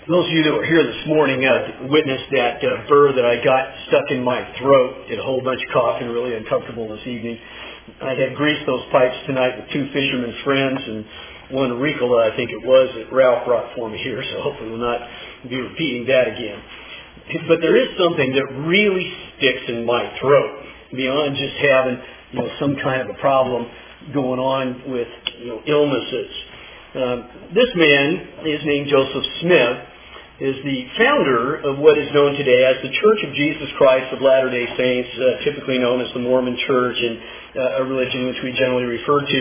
Those of you that were here this morning witnessed that burr that I got stuck in my throat. Did a whole bunch of coughing, really uncomfortable this evening. I had greased those pipes tonight with two fishermen's friends and one Ricola, I think it was, that Ralph brought for me here, so hopefully we'll not be repeating that again. But there is something that really sticks in my throat, beyond just having some kind of a problem going on with illnesses. This man is named Joseph Smith, is the founder of what is known today as the Church of Jesus Christ of Latter-day Saints, typically known as the Mormon Church, and a religion which we generally refer to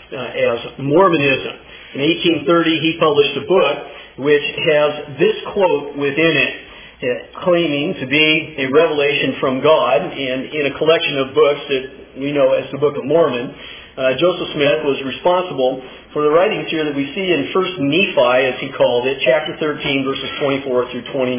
as Mormonism. In 1830, he published a book which has this quote within it, claiming to be a revelation from God, and in a collection of books that we know as the Book of Mormon, Joseph Smith was responsible for the writings here that we see in 1 Nephi, as he called it, chapter 13, verses 24 through 29.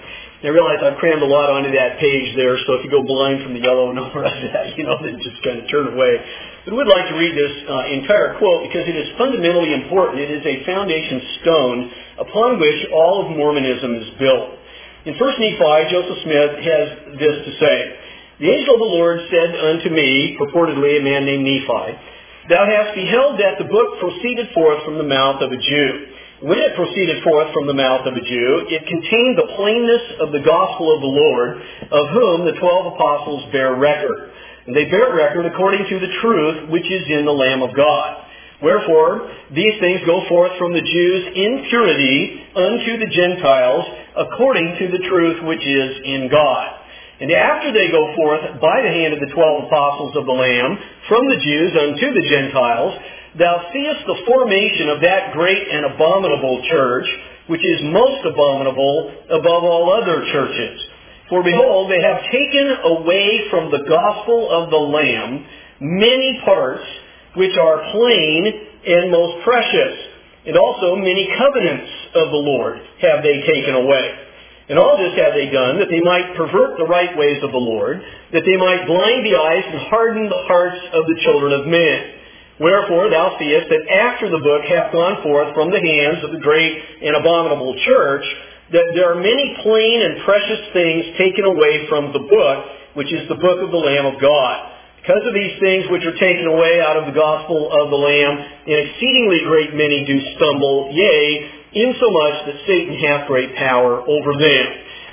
I realize I've crammed a lot onto that page there, so if you go blind from the yellow number of that, then just kind of turn away. But I would like to read this entire quote because it is fundamentally important. It is a foundation stone upon which all of Mormonism is built. In 1 Nephi, Joseph Smith has this to say: "The angel of the Lord said unto me," purportedly a man named Nephi, "Thou hast beheld that the book proceeded forth from the mouth of a Jew. When it proceeded forth from the mouth of a Jew, it contained the plainness of the gospel of the Lord, of whom the 12 apostles bear record. And they bear record according to the truth which is in the Lamb of God. Wherefore, these things go forth from the Jews in purity unto the Gentiles, according to the truth which is in God. And after they go forth by the hand of the 12 apostles of the Lamb, from the Jews unto the Gentiles, thou seest the formation of that great and abominable church, which is most abominable above all other churches. For behold, they have taken away from the gospel of the Lamb many parts, which are plain and most precious. And also many covenants of the Lord have they taken away. And all this have they done, that they might pervert the right ways of the Lord, that they might blind the eyes and harden the hearts of the children of men. Wherefore thou seest that after the book hath gone forth from the hands of the great and abominable church, that there are many plain and precious things taken away from the book, which is the book of the Lamb of God. Because of these things which are taken away out of the gospel of the Lamb, an exceedingly great many do stumble, yea, insomuch that Satan hath great power over them."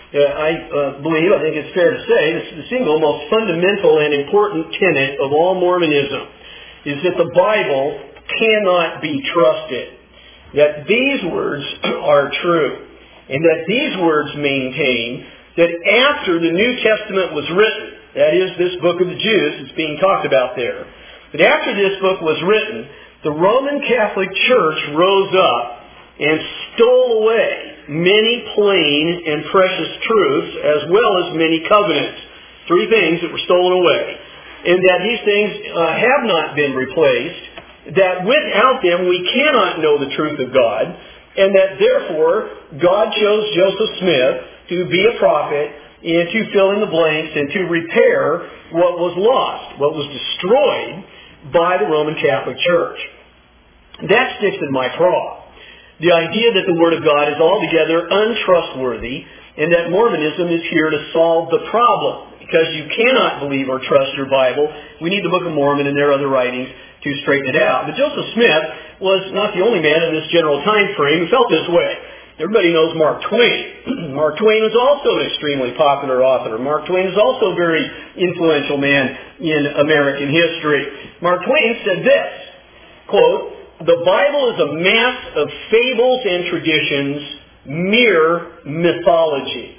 I think it's fair to say, this is the single most fundamental and important tenet of all Mormonism, is that the Bible cannot be trusted. That these words are true. And that these words maintain that after the New Testament was written, that is, this book of the Jews that's being talked about there, but after this book was written, the Roman Catholic Church rose up and stole away many plain and precious truths, as well as many covenants. 3 things that were stolen away. And that these things have not been replaced, that without them we cannot know the truth of God, and that therefore God chose Joseph Smith to be a prophet and to fill in the blanks and to repair what was lost, what was destroyed by the Roman Catholic Church. That sticks in my craw. The idea that the Word of God is altogether untrustworthy and that Mormonism is here to solve the problem. Because you cannot believe or trust your Bible, we need the Book of Mormon and their other writings to straighten it out. But Joseph Smith was not the only man in this general time frame who felt this way. Everybody knows Mark Twain. Mark Twain was also an extremely popular author. Mark Twain is also a very influential man in American history. Mark Twain said this, quote, "The Bible is a mass of fables and traditions, mere mythology."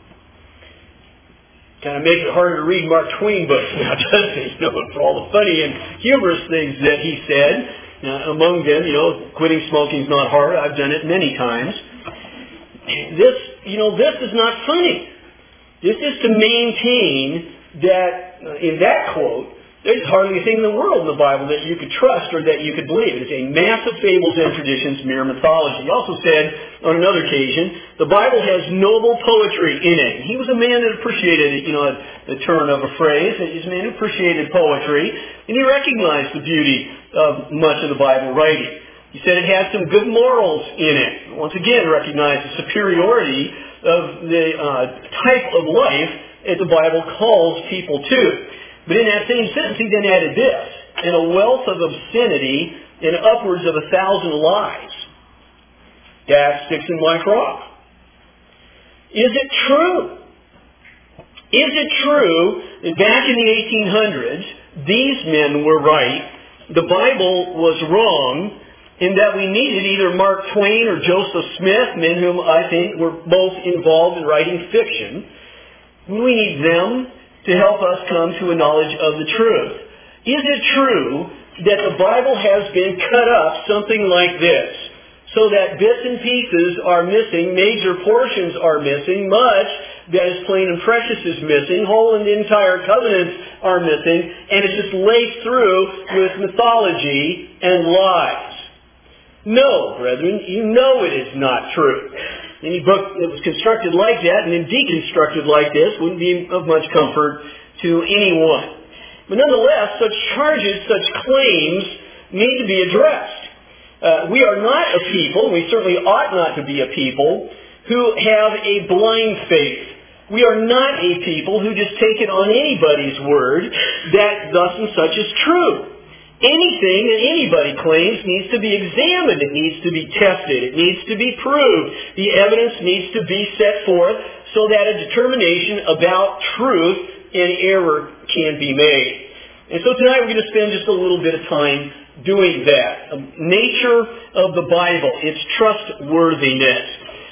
Kind of makes it harder to read Mark Twain books now, doesn't it? For all the funny and humorous things that he said. Among them, quitting smoking is not hard. I've done it many times. This is not funny. This is to maintain that, in that quote, there's hardly a thing in the world in the Bible that you could trust or that you could believe. It is a mass of fables and traditions, mere mythology. He also said, on another occasion, the Bible has noble poetry in it. He was a man that appreciated, the turn of a phrase. He's a man who appreciated poetry, and he recognized the beauty of much of the Bible writing. He said it had some good morals in it. Once again, recognize the superiority of the type of life that the Bible calls people to. But in that same sentence, he then added this, and a wealth of obscenity and upwards of 1,000 lies. That sticks in my craw. Is it true? Is it true that back in the 1800s, these men were right, the Bible was wrong, and that we needed either Mark Twain or Joseph Smith, men whom I think were both involved in writing fiction? We need them to help us come to a knowledge of the truth. Is it true that the Bible has been cut up something like this, so that bits and pieces are missing, major portions are missing, much that is plain and precious is missing, whole and entire covenants are missing, and it's just laced through with mythology and lies? No, brethren, you know it is not true. Any book that was constructed like that and then deconstructed like this wouldn't be of much comfort to anyone. But nonetheless, such charges, such claims need to be addressed. We are not a people, we certainly ought not to be a people, who have a blind faith. We are not a people who just take it on anybody's word that thus and such is true. Anything that anybody claims needs to be examined. It needs to be tested. It needs to be proved. The evidence needs to be set forth so that a determination about truth and error can be made. And so tonight we're going to spend just a little bit of time doing that. Nature of the Bible, its trustworthiness.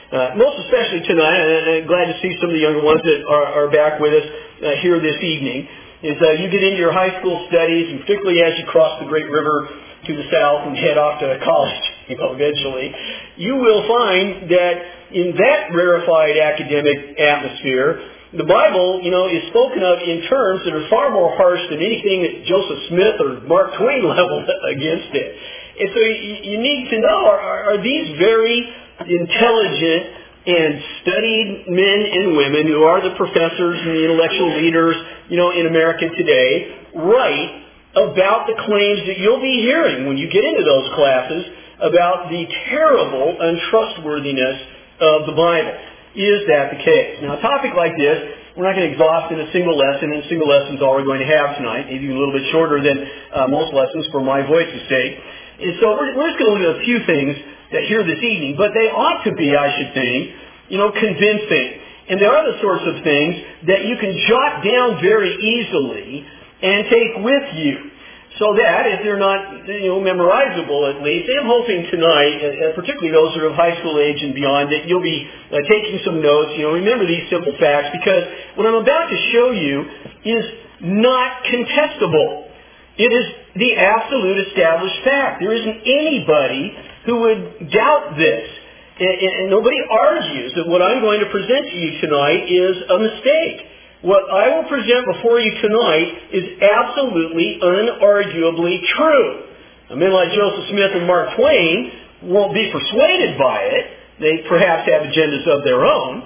Most especially tonight, and I'm glad to see some of the younger ones that are back with us here this evening, is you get into your high school studies, and particularly as you cross the great river to the south and head off to college, eventually, you will find that in that rarefied academic atmosphere, the Bible, is spoken of in terms that are far more harsh than anything that Joseph Smith or Mark Twain leveled against it. And so you need to know, are these very intelligent and studied men and women who are the professors and the intellectual leaders, in America today, right about the claims that you'll be hearing when you get into those classes about the terrible untrustworthiness of the Bible? Is that the case? Now, a topic like this, we're not going to exhaust in a single lesson, and single lessons all we're going to have tonight, maybe a little bit shorter than most lessons for my voice's sake. And so we're just going to look at a few things that here this evening, but they ought to be, I should think, convincing. And there are the sorts of things that you can jot down very easily and take with you, so that if they're not, memorizable at least, I'm hoping tonight, particularly those who are of high school age and beyond, that you'll be taking some notes. Remember these simple facts, because what I'm about to show you is not contestable. It is the absolute established fact. There isn't anybody who would doubt this. And nobody argues that what I'm going to present to you tonight is a mistake. What I will present before you tonight is absolutely, unarguably true. Men like Joseph Smith and Mark Twain won't be persuaded by it. They perhaps have agendas of their own.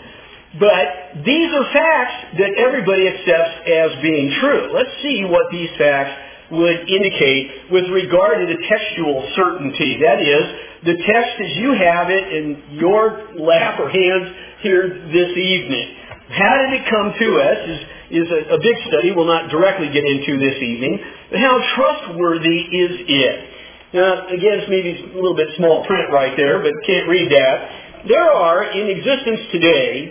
But these are facts that everybody accepts as being true. Let's see what these facts would indicate with regard to the textual certainty. That is, the text as you have it in your lap or hands here this evening. How did it come to us is a big study we'll not directly get into this evening. But how trustworthy is it? Now, again, it's maybe a little bit small print right there, but can't read that. There are, in existence today,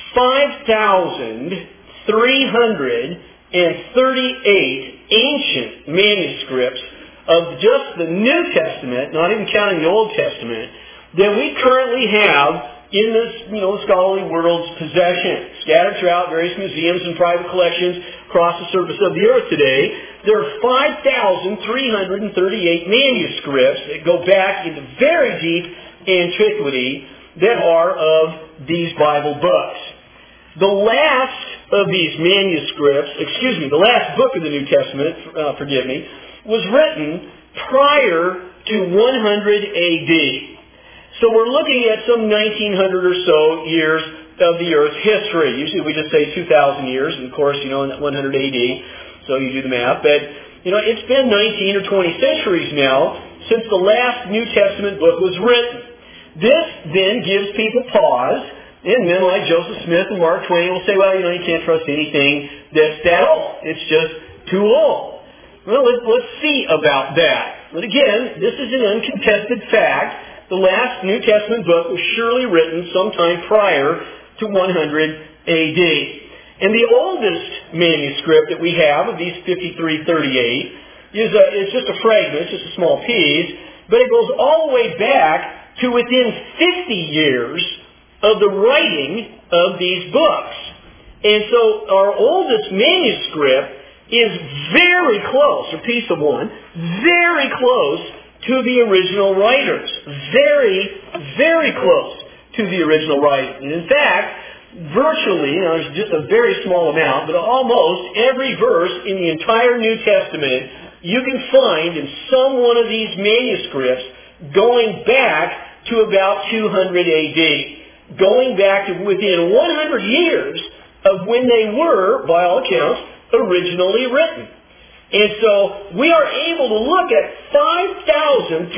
5,338 ancient manuscripts of just the New Testament, not even counting the Old Testament, that we currently have in this, scholarly world's possession, scattered throughout various museums and private collections across the surface of the earth today. There are 5,338 manuscripts that go back into very deep antiquity that are of these Bible books. The last of these manuscripts, the last book of the New Testament, was written prior to 100 A.D. So we're looking at some 1900 or so years of the Earth's history. Usually we just say 2,000 years, and of course, in 100 A.D., so you do the math. But, it's been 19 or 20 centuries now since the last New Testament book was written. This then gives people pause, and men like Joseph Smith and Mark Twain will say, well, you can't trust anything that's that old. It's just too old. Well, let's see about that. But again, this is an uncontested fact. The last New Testament book was surely written sometime prior to 100 A.D. And the oldest manuscript that we have of these 5338 is just a fragment, just a small piece, but it goes all the way back to within 50 years of the writing of these books. And so our oldest manuscript is very close, a piece of one, very close to the original writers. Very, very close to the original writers. And in fact, virtually, there's just a very small amount, but almost every verse in the entire New Testament you can find in some one of these manuscripts going back to about 200 A.D., going back to within 100 years of when they were, by all accounts, originally written. And so we are able to look at 5,338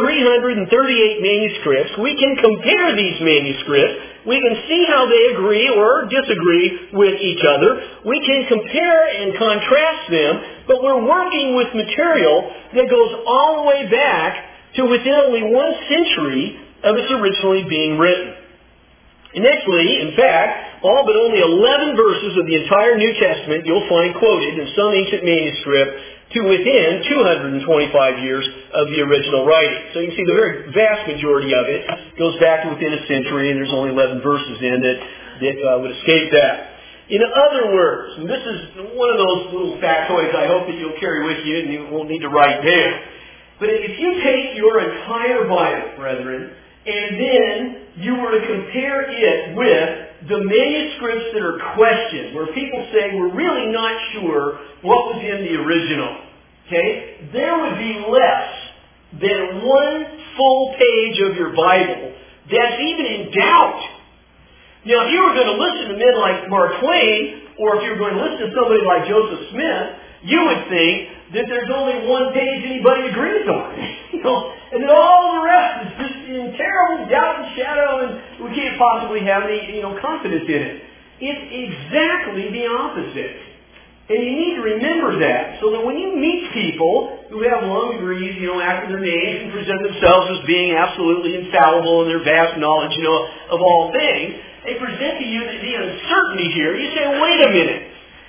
manuscripts. We can compare these manuscripts. We can see how they agree or disagree with each other. We can compare and contrast them, but we're working with material that goes all the way back to within only 1 century of its originally being written. And actually, in fact, all but only 11 verses of the entire New Testament you'll find quoted in some ancient manuscript to within 225 years of the original writing. So you can see the very vast majority of it goes back to within a century, and there's only 11 verses in that would escape that. In other words, and this is one of those little factoids I hope that you'll carry with you and you won't need to write down. But if you take your entire Bible, brethren, and then you were to compare it with the manuscripts that are questioned, where people say we're really not sure what was in the original, okay, there would be less than 1 full page of your Bible that's even in doubt. Now, if you were going to listen to men like Mark Twain, or if you were going to listen to somebody like Joseph Smith, you would think that there's only 1 page anybody agrees on. And then all the rest is just in terrible doubt and shadow, and we can't possibly have any confidence in it. It's exactly the opposite. And you need to remember that, so that when you meet people who have long degrees, after their names and present themselves as being absolutely infallible in their vast knowledge, of all things, they present to you the uncertainty here. You say, wait a minute.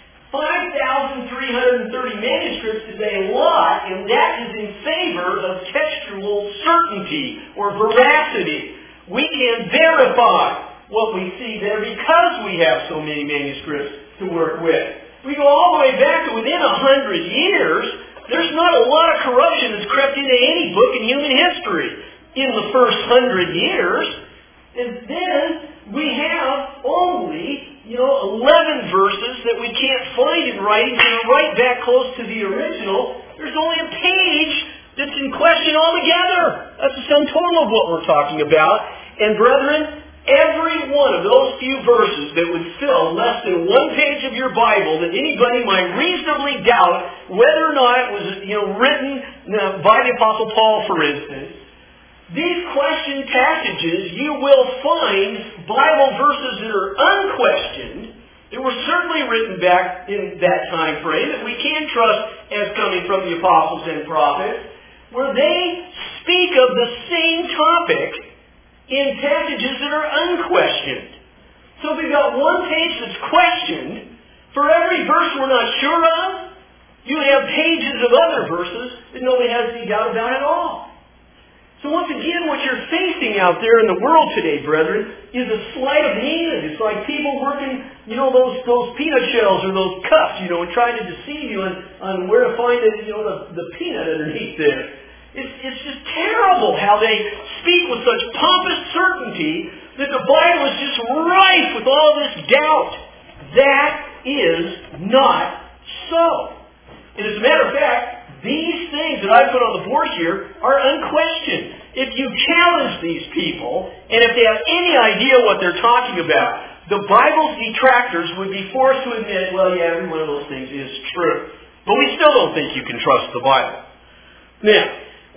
5,330 manuscripts is a lot, and that is in favor of textual certainty or veracity. We can verify what we see there because we have so many manuscripts to work with. We go all the way back to within 100 years. There's not a lot of corruption that's crept into any book in human history in the first 100 years. And then we have only 11 verses that we can't find in writing that are right back close to the original. There's only a page that's in question altogether. That's the sum total of what we're talking about. And brethren, every one of those few verses that would fill less than 1 page of your Bible that anybody might reasonably doubt whether or not it was written by the Apostle Paul, for instance, these question passages, you will find Bible verses that are unquestioned, that were certainly written back in that time frame, that we can trust as coming from the apostles and prophets, where they speak of the same topic in passages that are unquestioned. So if we've got 1 page that's questioned, for every verse we're not sure of, you have pages of other verses that nobody has any doubt about at all. So once again, what you're facing out there in the world today, brethren, is a sleight of hand. It's like people working, those peanut shells or those cups, and trying to deceive you on where to find the peanut underneath there. It's just terrible how they speak with such pompous certainty that the Bible is just rife with all this doubt. That is not so. And as a matter of fact, these things that I put on the board here are unquestioned. If you challenge these people, and if they have any idea what they're talking about, the Bible's detractors would be forced to admit, well, yeah, every one of those things is true. But we still don't think you can trust the Bible. Now,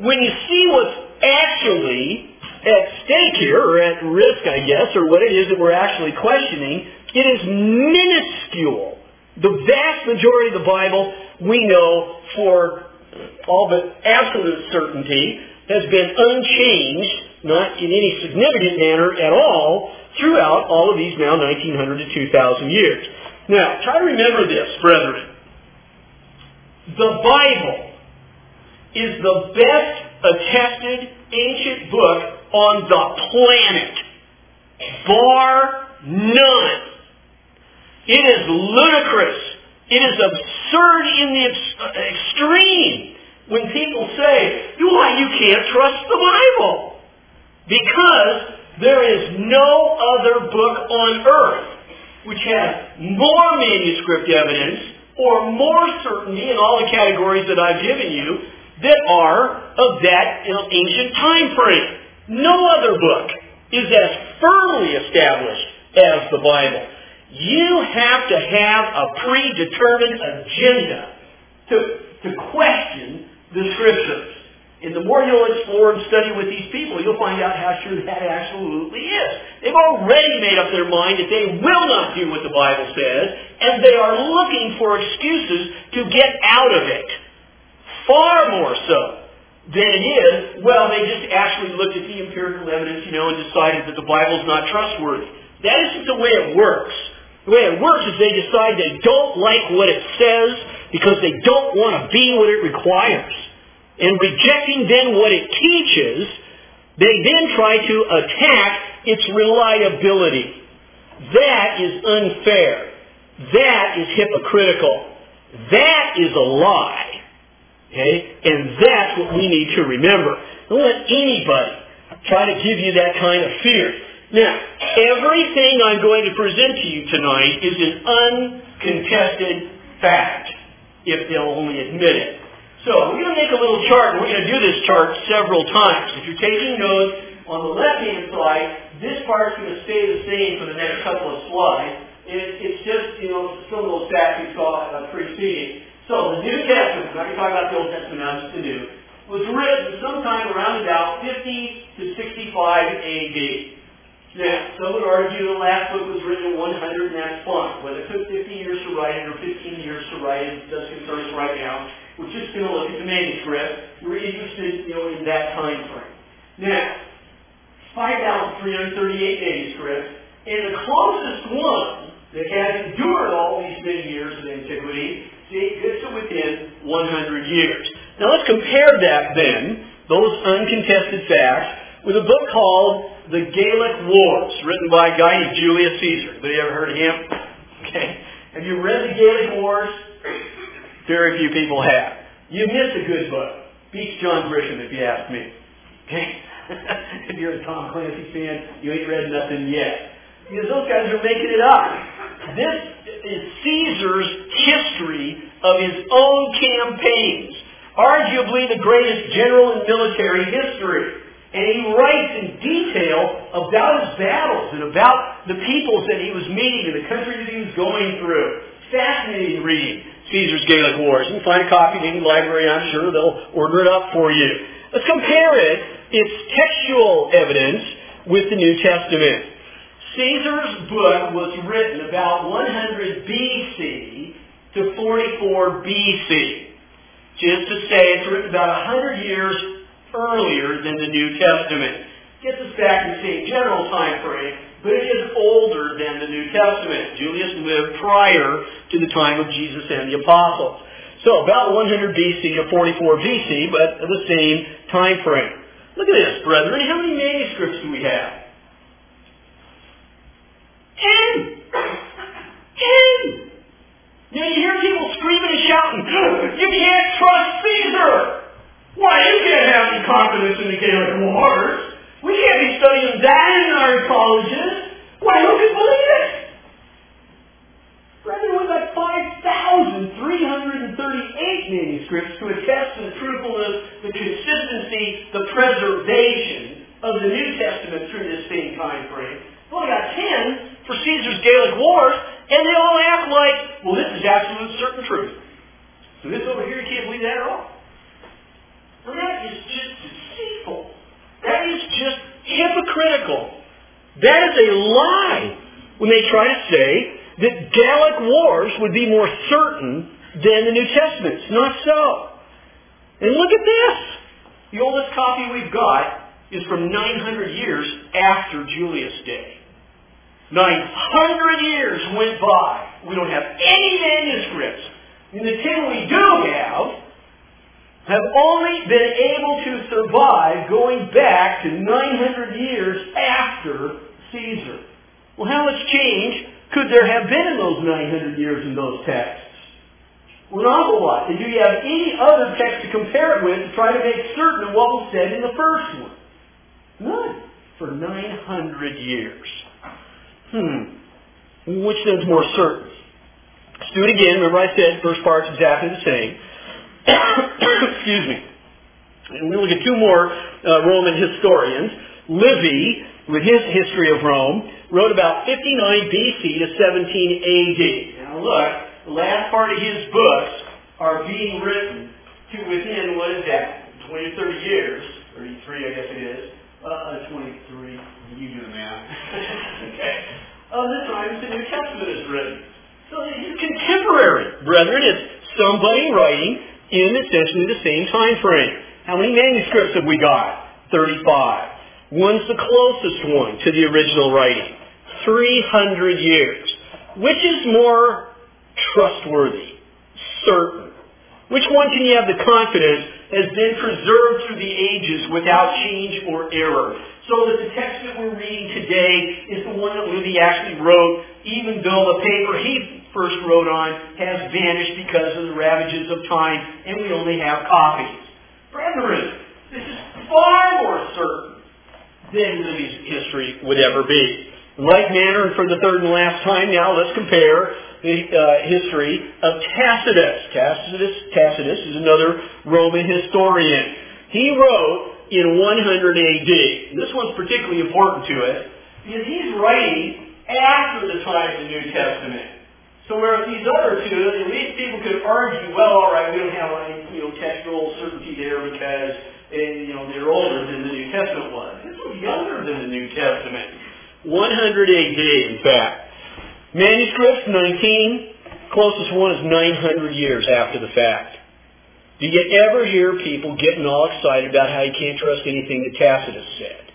when you see what's actually at stake here, or at risk, I guess, or what it is that we're actually questioning, it is minuscule. The vast majority of the Bible, we know for all but absolute certainty, has been unchanged, not in any significant manner at all, throughout all of these now 1900 to 2000 years. Now, try to remember this, brethren. The Bible is the best attested ancient book on the planet, bar none. It is ludicrous. It is absurd in the extreme when people say, why, you can't trust the Bible. Because there is no other book on earth which has more manuscript evidence or more certainty in all the categories that I've given you that are of that ancient time frame. No other book is as firmly established as the Bible. You have to have a predetermined agenda to question the Scriptures. And the more you'll explore and study with these people, you'll find out how true that absolutely is. They've already made up their mind that they will not do what the Bible says, and they are looking for excuses to get out of it. Far more so than it is, well, they just actually looked at the empirical evidence, and decided that the Bible's not trustworthy. That isn't the way it works. The way it works is they decide they don't like what it says because they don't want to be what it requires. And rejecting then what it teaches, they then try to attack its reliability. That is unfair. That is hypocritical. That is a lie. Okay? And that's what we need to remember. Don't let anybody try to give you that kind of fear. Now, everything I'm going to present to you tonight is an uncontested fact, if they'll only admit it. So, we're going to make a little chart, and we're going to do this chart several times. If you're taking notes, on the left-hand side, this part's going to stay the same for the next couple of slides. It's just, some of those facts we saw preceding. So, the New Testament, I'm not going to talk about the Old Testament now, just the New, was written sometime around about 50 to 65 A.D. Now, some would argue the last book was written in 100, and that's fine. Whether it took 50 years to write it or 15 years to write it, it doesn't concern us right now. We're just going to look at the manuscript. We're interested, in that time frame. Now, 5,338 manuscripts, and the closest one that has endured all these many years of antiquity gets to within 100 years. Now, let's compare that then, those uncontested facts, with a book called The Gallic Wars, written by a guy named Julius Caesar. Anybody ever heard of him? Okay. Have you read The Gallic Wars? Very few people have. You missed a good book. Beats John Grisham, if you ask me. Okay? If you're a Tom Clancy fan, you ain't read nothing yet. Because those guys are making it up. This is Caesar's history of his own campaigns. Arguably the greatest general in military history. And he writes in detail about his battles and about the peoples that he was meeting and the country that he was going through. Fascinating reading, Caesar's Gallic Wars. You can find a copy in any library, I'm sure they'll order it up for you. Let's compare its textual evidence, with the New Testament. Caesar's book was written about 100 BC to 44 BC. Just to say, it's written about 100 years earlier than the New Testament. Gets us back in the same general time frame, but it is older than the New Testament. Julius lived prior to the time of Jesus and the apostles. So about 100 BC to 44 BC, but the same time frame. Look at this, brethren. How many manuscripts do we have? 10! 10! Now you hear people screaming and shouting, you can't trust Caesar! Why, you can't have any confidence in the Gallic Wars. We can't be studying that in our colleges. Why, who can believe it? Brethren, we've got 5,338 manuscripts to attest to the truthfulness, the consistency, the preservation of the New Testament through this same time frame. We've only got 10 for Caesar's Gallic Wars, and they all act like, well, this is absolute certain truth. So this over here, you can't believe that at all. Well, that is just deceitful. That is just hypocritical. That is a lie when they try to say that Gallic wars would be more certain than the New Testament. It's not so. And look at this. The oldest copy we've got is from 900 years after Julius' day. 900 years went by. We don't have any manuscripts. And the 10 we do have only been able to survive going back to 900 years after Caesar. Well, how much change could there have been in those 900 years in those texts? Well, an awful lot. And do you have any other text to compare it with to try to make certain of what was said in the first one? None. For 900 years. Which one's more certain? Let's do it again. Remember I said first part's exactly the same. Excuse me. And we look at two more Roman historians. Livy, with his history of Rome, wrote about 59 BC to 17 AD. Now look, the last part of his books are being written to within, what is that, 20 or 30 years. 33, I guess it is. 23. You do the math. Okay. This time the New Testament is written. So he's contemporary, brethren. It's somebody writing in essentially the same time frame. How many manuscripts have we got? 35. One's the closest one to the original writing. 300 years. Which is more trustworthy? Certain. Which one can you have the confidence has been preserved through the ages without change or error? So that the text that we're reading today is the one that Livy actually wrote, even though the paper he first wrote on has vanished because of the ravages of time, and we only have copies. Brethren, this is far more certain than Livy's history would ever be. In like manner, and for the third and last time now, let's compare the history of Tacitus. Tacitus is another Roman historian. He wrote in 100 AD. This one's particularly important to us because he's writing after the time of the New Testament. So whereas these other two, at least people could argue, well, all right, we don't have any textual certainty there because they're older than the New Testament was. This was younger than the New Testament. 100 AD, in fact. Manuscripts, 19. Closest one is 900 years after the fact. Do you ever hear people getting all excited about how you can't trust anything that Tacitus said?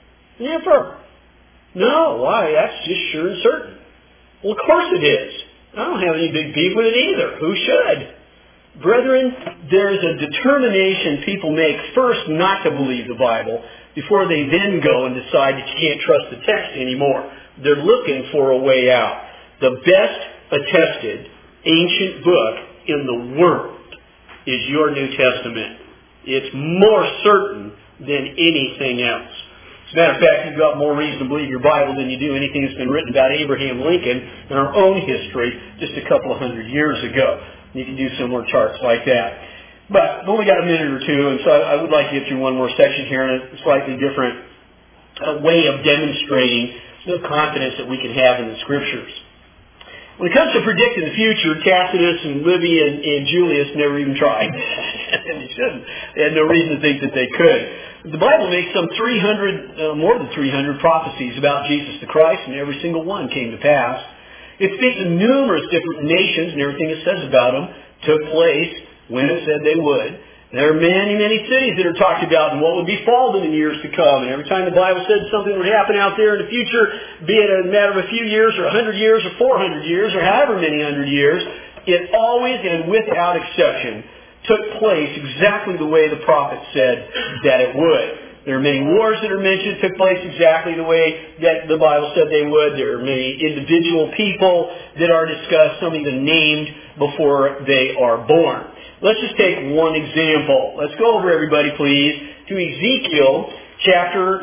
Never. No, why? That's just sure and certain. Well, of course it is. I don't have any big beef with it either. Who should? Brethren, there is a determination people make first not to believe the Bible before they then go and decide that you can't trust the text anymore. They're looking for a way out. The best attested ancient book in the world is your New Testament. It's more certain than anything else. As a matter of fact, you've got more reason to believe your Bible than you do anything that's been written about Abraham Lincoln in our own history just a couple of hundred years ago. You can do similar charts like that. But I've only got a minute or two, and so I would like to get through one more section here in a slightly different way of demonstrating the confidence that we can have in the Scriptures. When it comes to predicting the future, Tacitus and Livy and Julius never even tried. And they shouldn't. They had no reason to think that they could. The Bible makes some more than 300 prophecies about Jesus the Christ, and every single one came to pass. It speaks of numerous different nations, and everything it says about them took place when it said they would. There are many, many cities that are talked about and what would befall them in years to come. And every time the Bible said something would happen out there in the future, be it a matter of a few years or 100 years or 400 years or however many hundred years, it always and without exception took place exactly the way the prophet said that it would. There are many wars that are mentioned took place exactly the way that the Bible said they would. There are many individual people that are discussed, some even named before they are born. Let's just take one example. Let's go over, everybody, please, to Ezekiel chapter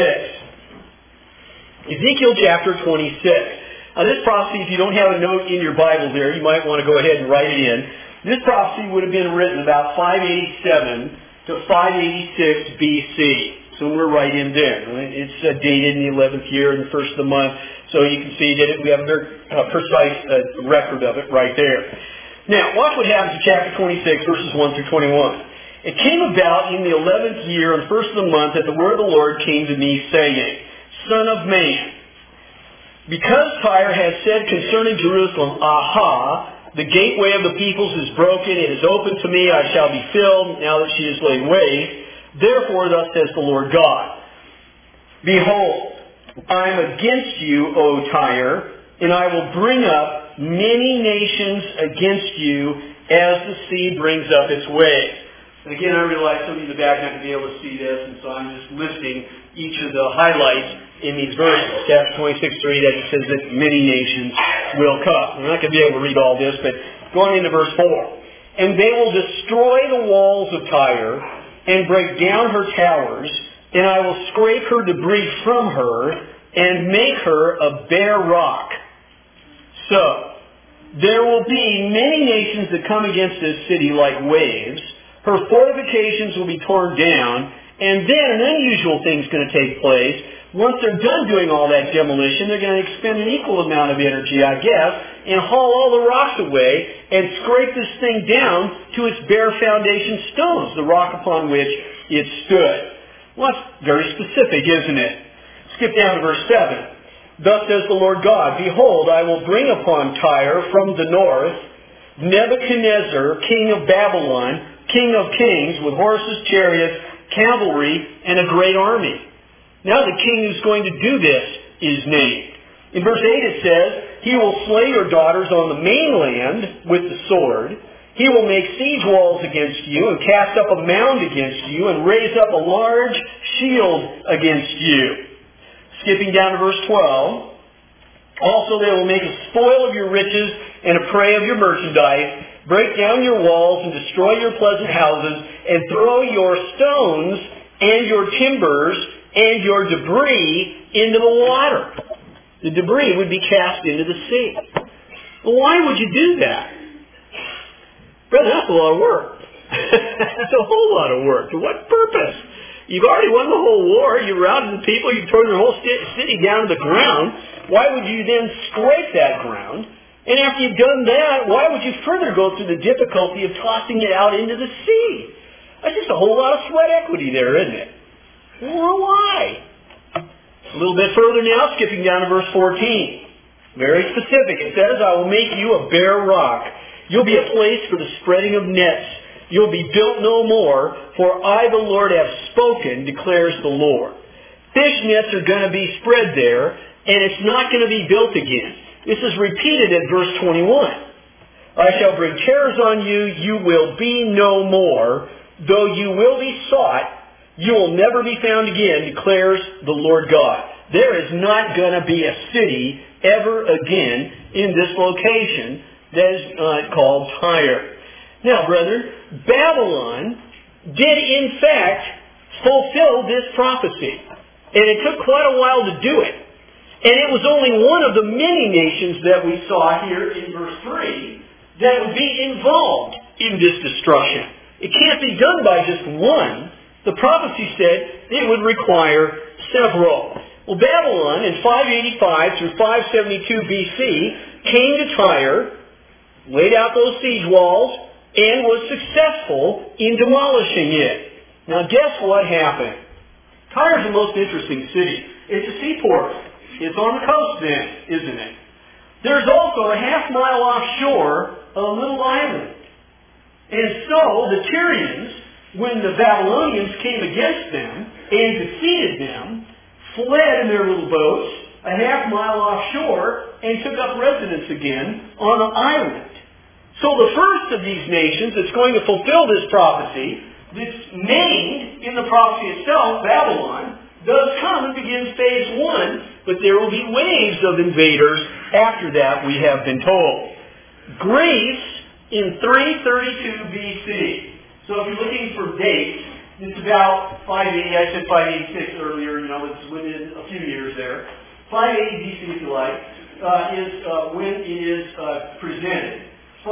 26. Ezekiel chapter 26. Now, this prophecy, if you don't have a note in your Bible there, you might want to go ahead and write it in. This prophecy would have been written about 587 to 586 BC. So we're right in there. It's dated in the 11th year and the first of the month. So you can see that we have a very precise record of it right there. Now, watch what happens in chapter 26, verses 1 through 21. It came about in the 11th year and first of the month that the word of the Lord came to me, saying, Son of man, because Tyre has said concerning Jerusalem, Aha, the gateway of the peoples is broken, it is open to me, I shall be filled, now that she is laid waste. Therefore, thus says the Lord God, Behold, I am against you, O Tyre, and I will bring up many nations against you as the sea brings up its waves. And again, I realize some of you in the back not going to be able to see this, and so I'm just listing each of the highlights in these verses. Chapter 26:3, that it says that many nations will come. I'm not going to be able to read all this, but going into verse 4. And they will destroy the walls of Tyre and break down her towers, and I will scrape her debris from her and make her a bare rock. So, there will be many nations that come against this city like waves. Her fortifications will be torn down, and then an unusual thing's going to take place. Once they're done doing all that demolition, they're going to expend an equal amount of energy, I guess, and haul all the rocks away and scrape this thing down to its bare foundation stones, the rock upon which it stood. Well, that's very specific, isn't it? Skip down to verse 7. Thus says the Lord God, Behold, I will bring upon Tyre from the north Nebuchadnezzar, king of Babylon, King of kings, with horses, chariots, cavalry, and a great army. Now the king who's going to do this is named. In verse 8 it says, He will slay your daughters on the mainland with the sword. He will make siege walls against you, and cast up a mound against you, and raise up a large shield against you. Skipping down to verse 12. Also they will make a spoil of your riches, and a prey of your merchandise, break down your walls and destroy your pleasant houses, and throw your stones and your timbers and your debris into the water. The debris would be cast into the sea. Well, why would you do that? Brother, that's a lot of work. That's a whole lot of work. For what purpose? You've already won the whole war. You routed the people. You turned the whole city down to the ground. Why would you then scrape that ground? And after you've done that, why would you further go through the difficulty of tossing it out into the sea? That's just a whole lot of sweat equity there, isn't it? Well, why? A little bit further now, skipping down to verse 14. Very specific. It says, I will make you a bare rock. You'll be a place for the spreading of nets. You'll be built no more, for I, the Lord, have spoken, declares the Lord. Fish nets are going to be spread there, and it's not going to be built again. This is repeated in verse 21. I shall bring terrors on you, you will be no more. Though you will be sought, you will never be found again, declares the Lord God. There is not going to be a city ever again in this location that is called Tyre. Now, brethren, Babylon did in fact fulfill this prophecy. And it took quite a while to do it. And it was only one of the many nations that we saw here in verse 3 that would be involved in this destruction. It can't be done by just one. The prophecy said it would require several. Well, Babylon in 585 through 572 BC came to Tyre, laid out those siege walls, and was successful in demolishing it. Now guess what happened? Tyre is the most interesting city. It's a seaport. It's on the coast then, isn't it? There's also a half-mile offshore a little island. And so the Tyrians, when the Babylonians came against them and defeated them, fled in their little boats a half-mile offshore and took up residence again on the island. So the first of these nations that's going to fulfill this prophecy, that's named in the prophecy itself, Babylon, does come and begins phase 1, but there will be waves of invaders after that, we have been told. Greece in 332 BC. So if you're looking for dates, it's about 580, I said 586 earlier, it's within a few years there. 580 BC, if you like, is when it is presented.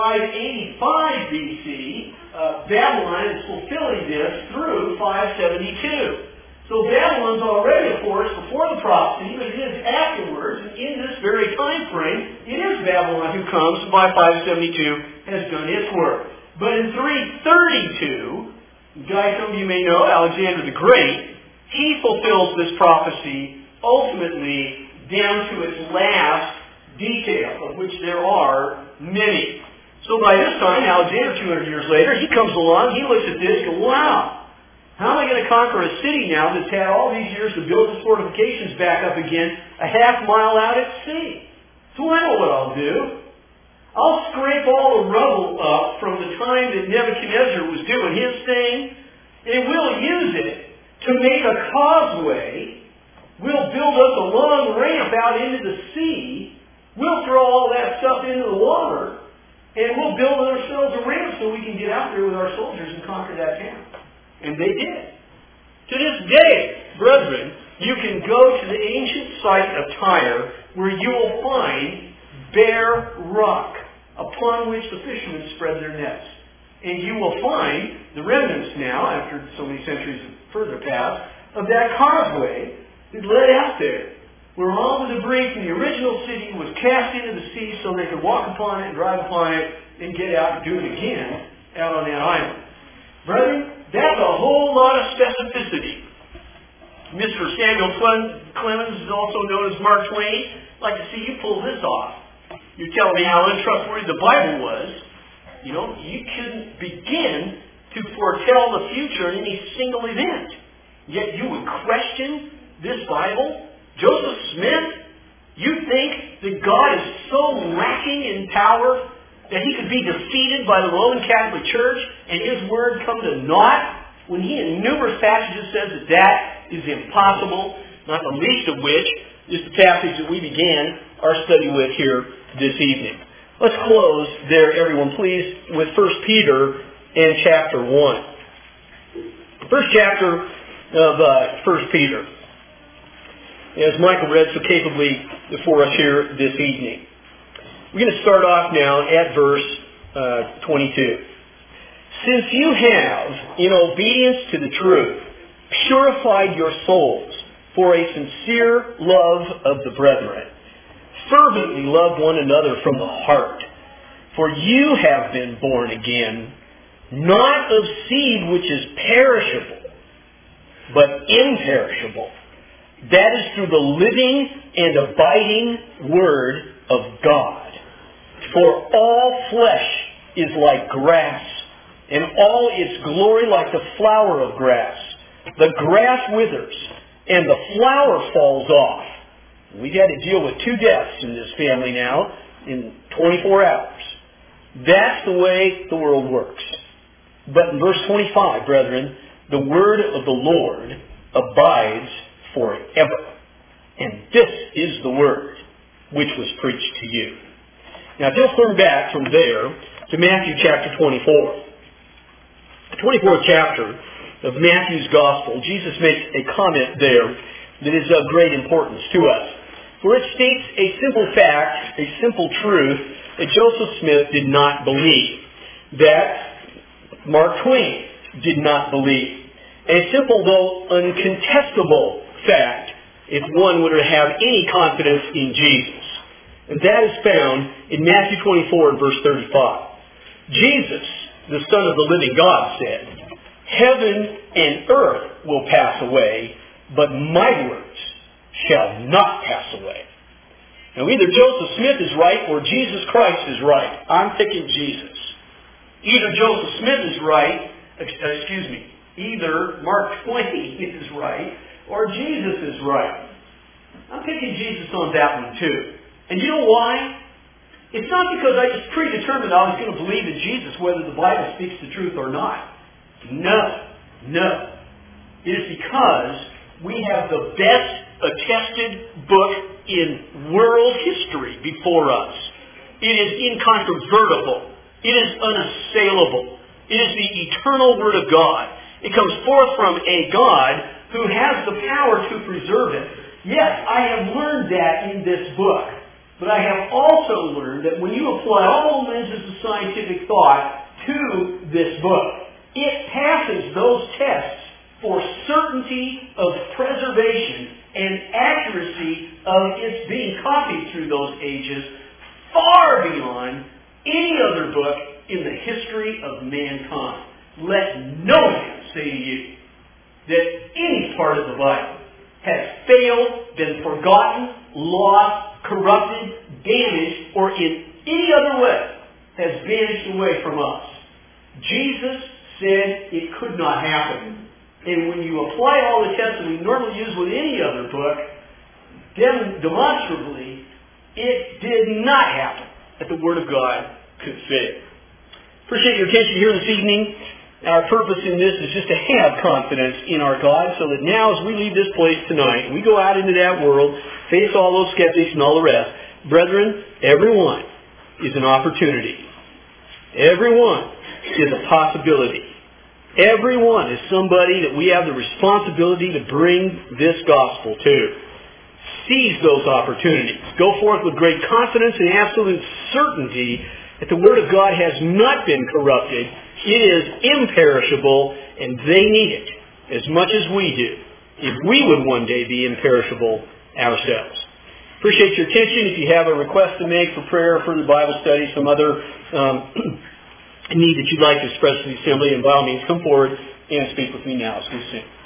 585 BC, Babylon is fulfilling this through 572. So Babylon's already, of course, before the prophecy, but it is afterwards, and in this very time frame, it is Babylon who comes, by 572, has done its work. But in 332, A guy some of you may know, Alexander the Great, he fulfills this prophecy ultimately down to its last detail, of which there are many. So by this time, Alexander, 200 years later, he comes along, he looks at this and goes, wow, how am I going to conquer a city now that's had all these years to build its fortifications back up again a half mile out at sea? So I know what I'll do. I'll scrape all the rubble up from the time that Nebuchadnezzar was doing his thing, and we'll use it to make a causeway. We'll build us a long ramp out into the sea. We'll throw all that stuff into the water, and we'll build ourselves a ramp so we can get out there with our soldiers and conquer that town. And they did. To this day, brethren, you can go to the ancient site of Tyre where you will find bare rock upon which the fishermen spread their nets. And you will find the remnants now, after so many centuries have further passed, of that causeway that led out there, where all the debris from the original city was cast into the sea so they could walk upon it and drive upon it and get out and do it again out on that island. Brethren, that's a whole lot of specificity. Mr. Samuel Clemens is also known as Mark Twain. I'd like to see you pull this off. You tell me how untrustworthy the Bible was. You know, you couldn't begin to foretell the future in any single event. Yet you would question this Bible? Joseph Smith? You think that God is so lacking in power that he could be defeated by the Roman Catholic Church and his word come to naught, when he in numerous passages says that that is impossible, not the least of which is the passage that we began our study with here this evening. Let's close there, everyone, please, with 1 Peter and chapter 1. First chapter of 1 Peter, as Michael read so capably for us here this evening. We're going to start off now at verse 22. Since you have, in obedience to the truth, purified your souls for a sincere love of the brethren, fervently love one another from the heart. For you have been born again, not of seed which is perishable, but imperishable. That is through the living and abiding Word of God. For all flesh is like grass, and all its glory like the flower of grass. The grass withers, and the flower falls off. We've had to deal with 2 deaths in this family now in 24 hours. That's the way the world works. But in verse 25, brethren, the word of the Lord abides forever. And this is the word which was preached to you. Now, if you'll turn back from there to Matthew chapter 24. The 24th chapter of Matthew's Gospel, Jesus makes a comment there that is of great importance to us. For it states a simple fact, a simple truth, that Joseph Smith did not believe, that Mark Twain did not believe. A simple, though uncontestable fact, if one were to have any confidence in Jesus. And that is found in Matthew 24 and verse 35. Jesus, the Son of the living God, said, "Heaven and earth will pass away, but my words shall not pass away." Now either Joseph Smith is right or Jesus Christ is right. I'm picking Jesus. Either Joseph Smith is right, either Mark Twain is right, or Jesus is right. I'm picking Jesus on that one too. And you know why? It's not because I just predetermined I was going to believe in Jesus whether the Bible speaks the truth or not. No. It is because we have the best attested book in world history before us. It is incontrovertible. It is unassailable. It is the eternal Word of God. It comes forth from a God who has the power to preserve it. Yes, I have learned that in this book. But I have also learned that when you apply all the lenses of scientific thought to this book, it passes those tests for certainty of preservation and accuracy of its being copied through those ages far beyond any other book in the history of mankind. Let no man say to you that any part of the Bible has failed, been forgotten, lost, corrupted, damaged, or in any other way has vanished away from us. Jesus said it could not happen. And when you apply all the tests that we normally use with any other book, demonstrably, it did not happen that the Word of God could fail. Appreciate your attention here this evening. Our purpose in this is just to have confidence in our God so that now as we leave this place tonight, we go out into that world, face all those skeptics and all the rest. Brethren, everyone is an opportunity. Everyone is a possibility. Everyone is somebody that we have the responsibility to bring this gospel to. Seize those opportunities. Go forth with great confidence and absolute certainty that the Word of God has not been corrupted. It is imperishable, and they need it as much as we do, if we would one day be imperishable ourselves. Appreciate your attention. If you have a request to make for prayer, further Bible study, some other need that you'd like to express to the assembly, and by all means come forward and speak with me now as we sing.